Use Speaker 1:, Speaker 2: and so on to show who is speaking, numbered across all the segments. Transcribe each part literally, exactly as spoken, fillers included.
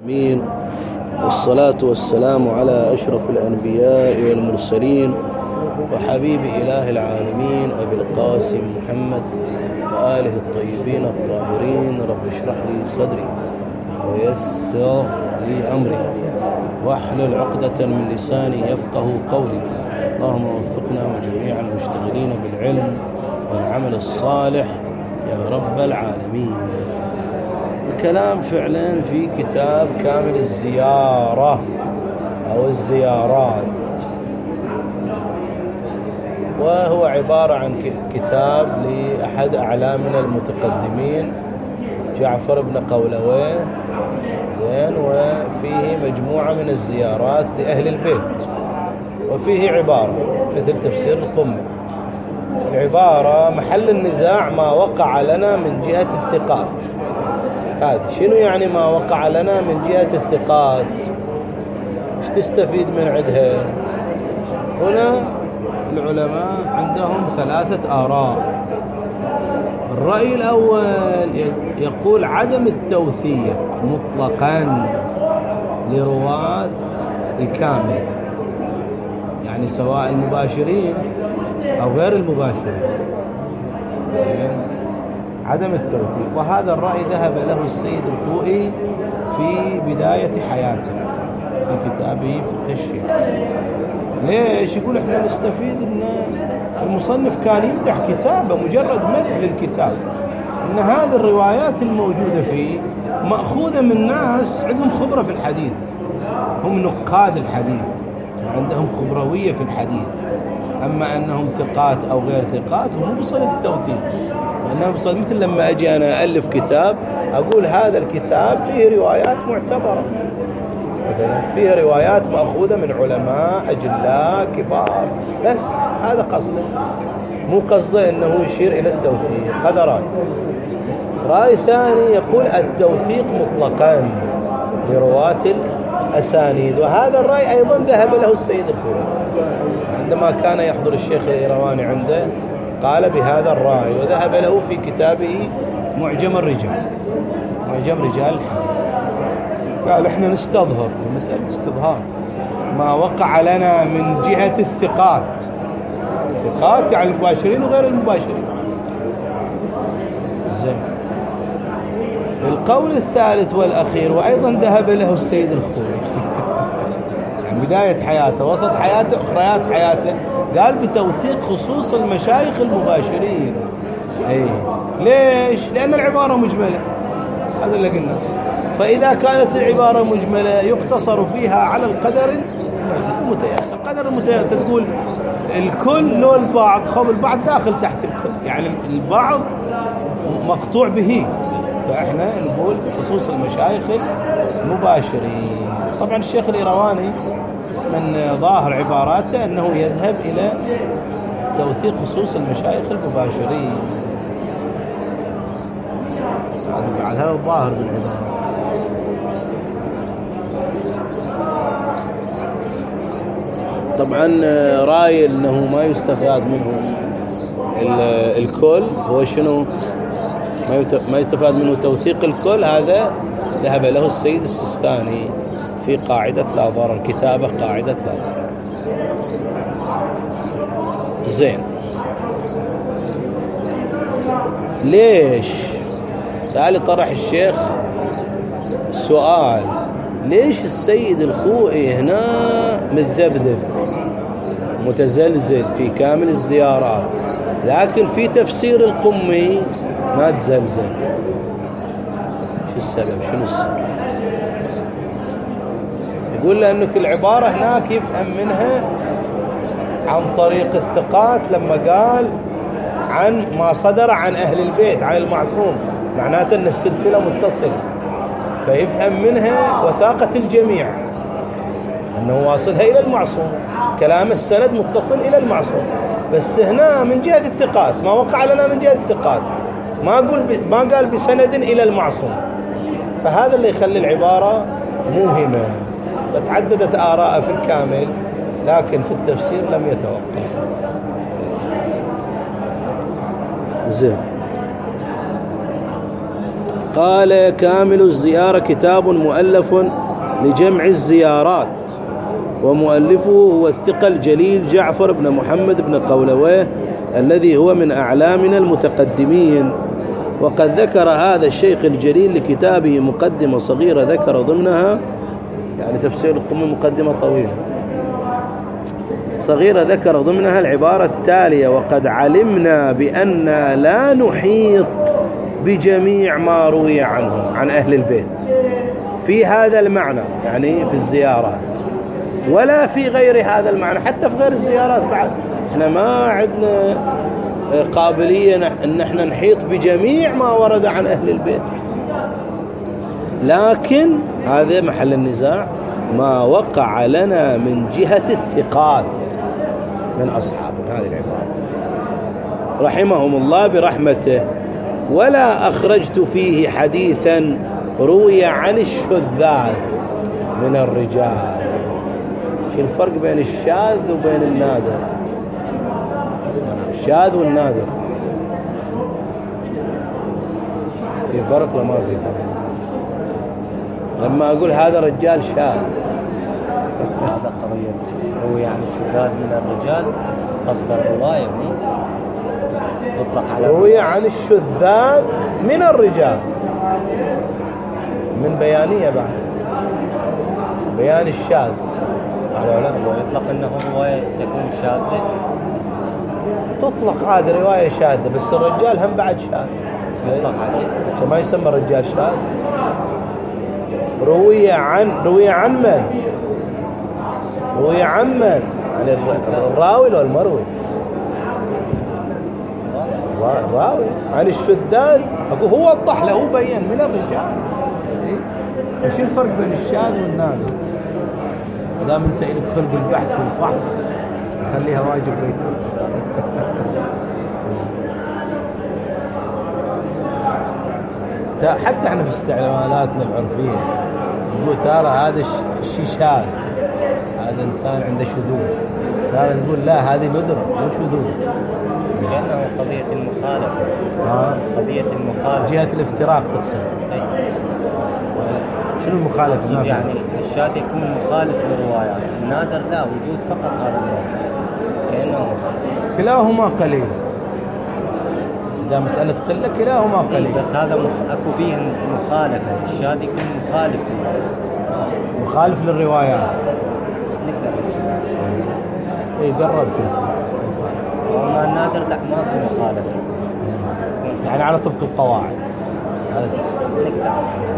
Speaker 1: مين والصلاة والسلام على أشرف الأنبياء والمرسلين وحبيب إله العالمين أبي القاسم محمد وآله الطيبين الطاهرين. رب اشرح لي صدري ويسر لي أمري واحلل عقدة من لساني يفقه قولي. اللهم وفقنا وجميع المشتغلين بالعلم والعمل الصالح يا رب العالمين. الكلام فعلا في كتاب كامل الزيارة أو الزيارات، وهو عبارة عن كتاب لأحد أعلامنا المتقدمين جعفر بن قولويه زين، وفيه مجموعة من الزيارات لأهل البيت، وفيه عبارة مثل تفسير القمي. العبارة محل النزاع ما وقع لنا من جهة الثقات. هذه شنو يعني ما وقع لنا من جهة الثقات؟ ايش تستفيد من عندها؟ هنا العلماء عندهم ثلاثة آراء. الرأي الأول يقول عدم التوثيق مطلقا لرواة الكامل، يعني سواء المباشرين أو غير المباشرين، زين، عدم التوثيق. وهذا الرأي ذهب له السيد الخوئي في بداية حياته في كتابه فقه الشيعة. ليش؟ يقول احنا نستفيد ان المصنف كان يمدح كتابه، مجرد مدح للكتاب، ان هذه الروايات الموجودة فيه مأخوذة من ناس عندهم خبرة في الحديث، هم نقاد الحديث وعندهم خبروية في الحديث. أما أنهم ثقات أو غير ثقات هم بصدد التوثيق، وأنهم بصدد، مثل لما أجي أنا ألف كتاب أقول هذا الكتاب فيه روايات معتبرة، مثلا فيه روايات مأخوذة من علماء أجلاء كبار، بس هذا قصده، مو قصده أنه يشير إلى التوثيق. هذا رأي. رأي ثاني يقول التوثيق مطلقا لرواة الأسانيد، وهذا الرأي أيضا ذهب له السيد الخوئي عندما كان يحضر الشيخ الإيرواني عنده، قال بهذا الرأي، وذهب له في كتابه معجم الرجال، معجم رجال الحديث. قال احنا نستظهر، مسألة استظهار ما وقع لنا من جهة الثقات، الثقات يعني المباشرين وغير المباشرين. زين. القول الثالث والأخير وأيضا ذهب له السيد الخوئي يعني بداية حياته، وسط حياته، أخريات حياته، قال بتوثيق خصوص المشايخ المباشرين. أي ليش؟ لأن العبارة مجملة، هذا اللي قلنا. فإذا كانت العبارة مجملة يقتصر فيها على القدر المتيسر. القدر المتيسر تقول الكل لو البعض، خب البعض داخل تحت الكل، يعني البعض مقطوع به، فإحنا نقول خصوص المشايخ المباشرين. طبعا الشيخ الإيرواني من ظاهر عباراته أنه يذهب إلى توثيق خصوص المشايخ المباشرين، هذا هذا الظاهر بالعبارة. طبعا رأي أنه ما يستفاد منه الكل هو شنو؟ ما يستفاد منه توثيق الكل، هذا ذهب له السيد السيستاني في قاعدة لا ضرر، كتابة قاعدة لا ضرر. زين. ليش؟ تعال طرح الشيخ السؤال، ليش السيد الخوئي هنا متذبذب متزلزل في كامل الزيارات، لكن في تفسير القمي ما تزلزل؟ شو السبب؟ شنو السر؟ يقول لأنك العبارة هناك يفهم منها عن طريق الثقات، لما قال عن ما صدر عن أهل البيت عن المعصوم، معناته أن السلسلة متصلة، فيفهم منها وثاقة الجميع أنه واصلها إلى المعصوم، كلام السند متصل إلى المعصوم. بس هنا من جهة الثقات، ما وقع لنا من جهة الثقات، ما قال ما قال بسند إلى المعصوم، فهذا اللي يخلي العبارة موهمة. فتعددت آراء في الكامل، لكن في التفسير لم يتوقف. زين. قال كامل الزيارة كتاب مؤلف لجمع الزيارات، ومؤلفه هو الثقة الجليل جعفر بن محمد بن قولويه الذي هو من أعلامنا المتقدمين. وقد ذكر هذا الشيخ الجليل لكتابه مقدمة صغيرة ذكر ضمنها، يعني تفسير القم مقدمة طويلة صغيرة ذكر ضمنها العبارة التالية: وقد علمنا بأن لا نحيط بجميع ما روي عنهم عن أهل البيت في هذا المعنى، يعني في الزيارات، ولا في غير هذا المعنى، حتى في غير الزيارات بعد احنا ما عندنا قابلية ان احنا نحيط بجميع ما ورد عن أهل البيت، لكن هذا محل النزاع ما وقع لنا من جهة الثقات من أصحابنا. هذه العبارة رحمهم الله برحمته. ولا أخرجت فيه حديثا روي عن الشذاذ من الرجال. شو الفرق بين الشاذ وبين النادر؟ الشاذ والنادر في فرق ولا ما في فرق؟ لما أقول هذا رجال شاذ
Speaker 2: هذا قضية روي عن الشذاذ من الرجال، قصد الرواية يعني تطلق على
Speaker 1: روي عن الشذاذ من الرجال من بيانية بعد بيان الشاذ
Speaker 2: على لا ويطلق أنه رواية تكون شاذة،
Speaker 1: تطلق عاد رواية شاذة، بس الرجال هم بعد شاذ
Speaker 2: يطلق عليه
Speaker 1: ما يسمى الرجال شاذ. روي عن روي عن من؟ روي عن من؟ عن الراوي ولا المروي؟ الراوي. عن الشذاذ أقول هو وضح له، هو بين من الرجال. ايش الفرق بين الشاذ والنادر؟ ما دام انت لك خلق البحث والفحص خليها واجب بيتوت. حتى احنا في استعمالاتنا العرفيه نقول ترى هذا الشيء شاذ، هذا انسان عنده شذوذ، ترى نقول لا هذه ندره مو شذوذ،
Speaker 2: لأنه قضية المخالفة.
Speaker 1: ها
Speaker 2: قضية المخالفة
Speaker 1: جهة الافتراق تقصد؟
Speaker 2: أي.
Speaker 1: شنو المخالفة؟
Speaker 2: يعني الشاذ يكون مخالف للروايات، النادر لا، وجود فقط هذا النوع كأنه
Speaker 1: كلاهما قليل. إذا مسألة قلة كلاهما قليل،
Speaker 2: بس هذا مخ... أكو فيه مخالفة، الشاذ يكون مخالف
Speaker 1: مخالف للروايات.
Speaker 2: نقدر
Speaker 1: اي قربت انت.
Speaker 2: وما النادر لا ماكو مخالفة،
Speaker 1: يعني على طبق القواعد هذا تقصد.
Speaker 2: نقدر.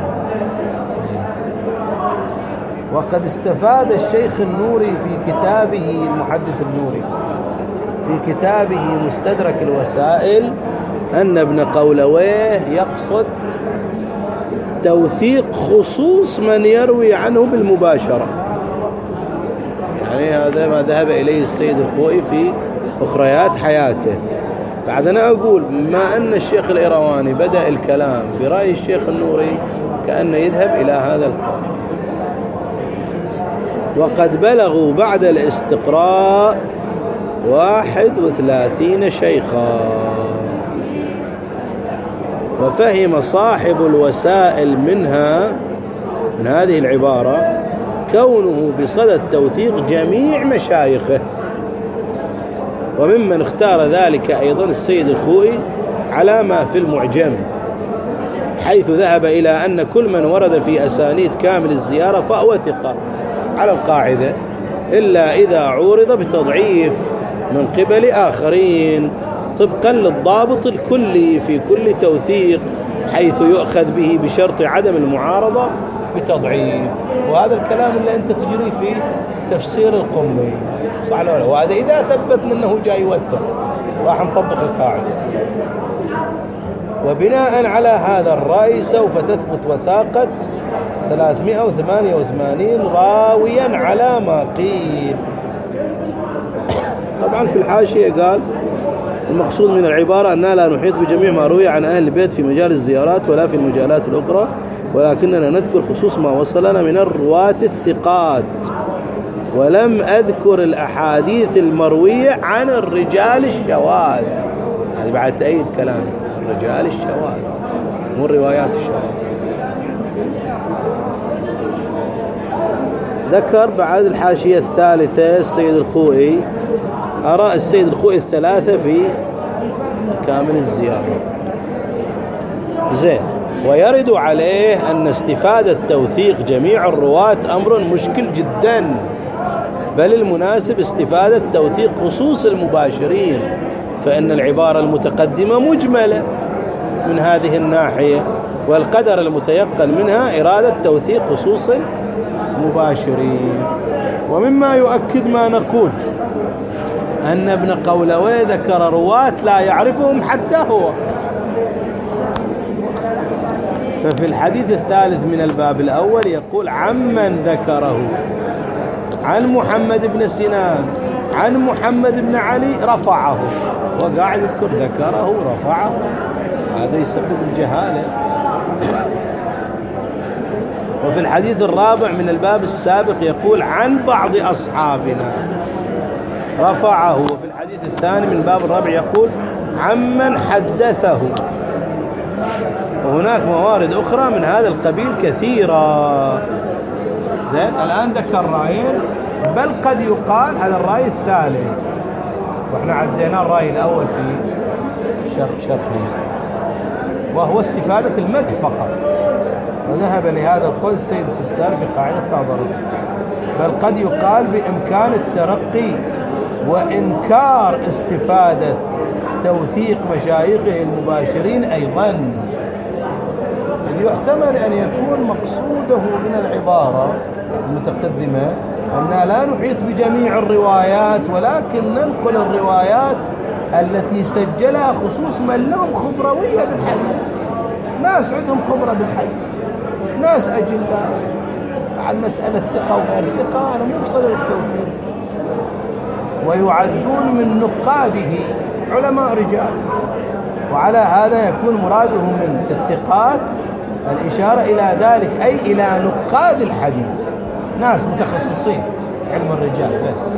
Speaker 1: وقد استفاد الشيخ النوري في كتابه المحدث النوري في كتابه مستدرك الوسائل أن ابن قولويه يقصد توثيق خصوص من يروي عنه بالمباشرة، يعني هذا ما ذهب إليه السيد الخوئي في أخريات حياته. بعد أنا أقول ما أن الشيخ الإيرواني بدأ الكلام برأي الشيخ النوري كأنه يذهب إلى هذا القول. وقد بلغوا بعد الاستقراء واحد وثلاثين شيخا. وفهم صاحب الوسائل منها من هذه العبارة كونه بصدد توثيق جميع مشايخه، وممن اختار ذلك أيضا السيد الخوئي على ما في المعجم، حيث ذهب إلى أن كل من ورد في أسانيد كامل الزيارة فهو ثقة على القاعدة، إلا إذا عورض بتضعيف من قبل آخرين طبقا للضابط الكلي في كل توثيق، حيث يؤخذ به بشرط عدم المعارضة بتضعيف. وهذا الكلام اللي أنت تجري فيه تفسير القمي صح ولا لا؟ وهذا إذا ثبتنا أنه جاي يوثق راح نطبق القاعدة. وبناء على هذا الرأي سوف تثبت وثاقة ثلاثمائة وثمانية وثمانين راويا على ما قيل. طبعا في الحاشية قال المقصود من العبارة أننا لا نحيط بجميع ما روي عن أهل البيت في مجال الزيارات ولا في المجالات الأخرى، ولكننا نذكر خصوص ما وصلنا من الرواة الثقات، ولم أذكر الأحاديث المروية عن الرجال الشواذ. هذه بعد تأييد كلامي، الرجال الشواذ مو الروايات الشاذة. ذكر بعد الحاشية الثالثة السيد الخوئي آراء السيد الخوئي الثلاثة في كامل الزيارة. زين. ويرد عليه أن استفادة توثيق جميع الرواة أمر مشكل جدا، بل المناسب استفادة توثيق خصوص المباشرين، فإن العبارة المتقدمة مجملة من هذه الناحية، والقدر المتيقن منها إرادة توثيق خصوص المباشرين. ومما يؤكد ما نقول أن ابن قولوي ذكر رواة لا يعرفهم حتى هو. ففي الحديث الثالث من الباب الأول يقول عمن ذكره عن محمد بن سنان عن محمد بن علي رفعه، وقاعد يذكر ذكره رفعه، هذا يسبب الجهالة. وفي الحديث الرابع من الباب السابق يقول عن بعض أصحابنا رفعه، وفي الحديث الثاني من الباب الرابع يقول عمن حدثه. وهناك موارد أخرى من هذا القبيل كثيرة. زين. الآن ذكر رأيين، بل قد يقال هذا الرأي الثالث، وإحنا عدينا الرأي الأول في شرح شرحنا، وهو استفادة المدح فقط، وذهب لهذا القول السيد السيستاني في قاعدة لا ضرر. بل قد يقال بإمكان الترقي وإنكار استفادة توثيق مشايخه المباشرين أيضا، إذ يحتمل أن يكون مقصوده من العبارة المتقدمة أننا لا نحيط بجميع الروايات، ولكن ننقل الروايات التي سجلها خصوص من لهم خبروية بالحديث، ناس عندهم خبرة بالحديث، ناس أجلاء. مع المسألة الثقة وغير ثقة أنا مو بصدد التوثيق، ويعدون من نقاده علماء رجال، وعلى هذا يكون مراده من الثقات الإشارة إلى ذلك، أي إلى نقاد الحديث، ناس متخصصين في علم الرجال بس.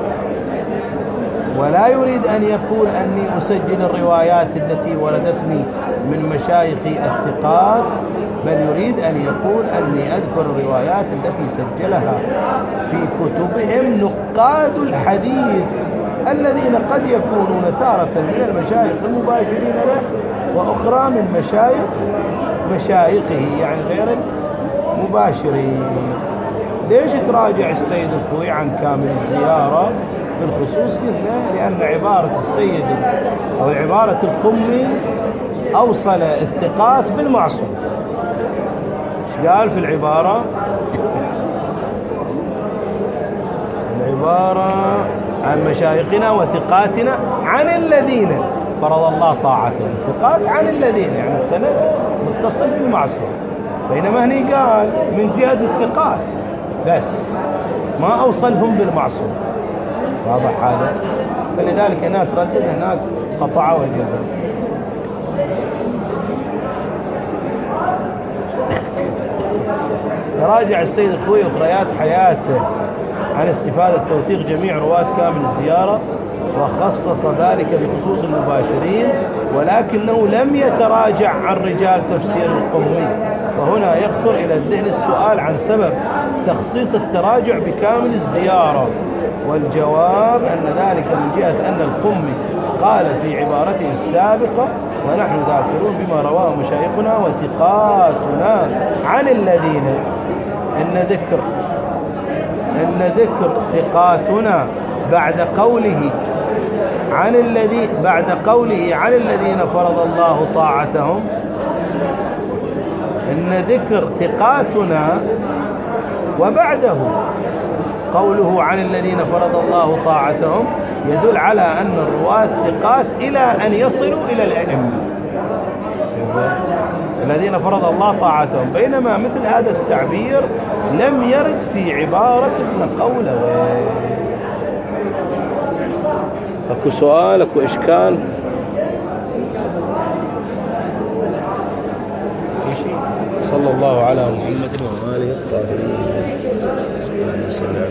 Speaker 1: ولا يريد أن يقول أني أسجل الروايات التي وردتني من مشايخي الثقات، بل يريد أن يقول أني أذكر الروايات التي سجلها في كتبهم نقاد الحديث الذين قد يكونون تارة من المشايخ المباشرين له، وأخرى من مشايخ مشايخه يعني غير المباشرين. ليش تراجع السيد الخوئي عن كامل الزيارة بالخصوص؟ قلنا لأن عبارة السيد أو عبارة القمي أوصل الثقات بالمعصوم. ايش قال في العبارة؟ العبارة عن مشايخنا وثقاتنا عن الذين فرض الله طاعتهم، الثقات عن الذين يعني السند متصل بالمعصوم، بينما هني قال من جهة الثقات بس ما أوصلهم بالمعصوم. واضح هذا؟ فلذلك هنا تردد، هناك قطع وجزم. راجع السيد الخوئي أخريات حياته عن استفادة توثيق جميع رواة كامل الزيارة، وخصص ذلك بخصوص المباشرين، ولكنه لم يتراجع عن رجال تفسير القمي. وهنا يخطر إلى الذهن السؤال عن سبب تخصيص التراجع بكامل الزيارة، والجواب أن ذلك من جهة أن القمي قال في عبارته السابقة ونحن ذاكرون بما رواه مشايخنا وثقاتنا عن الذين، إن ذكر إن ذكر ثقاتنا بعد قوله عن الذي بعد قوله عن الذين فرض الله طاعتهم، إن ذكر ثقاتنا وبعده قوله عن الذين فرض الله طاعتهم يدل على أن الرواة ثقات إلى أن يصلوا إلى الأئمة الذين فرض الله طاعتهم، بينما مثل هذا التعبير لم يرد في عبارة ابن قولوي. أكو سؤال، أكو إشكال في شيء؟ صلى الله على محمد وآله الطاهرين.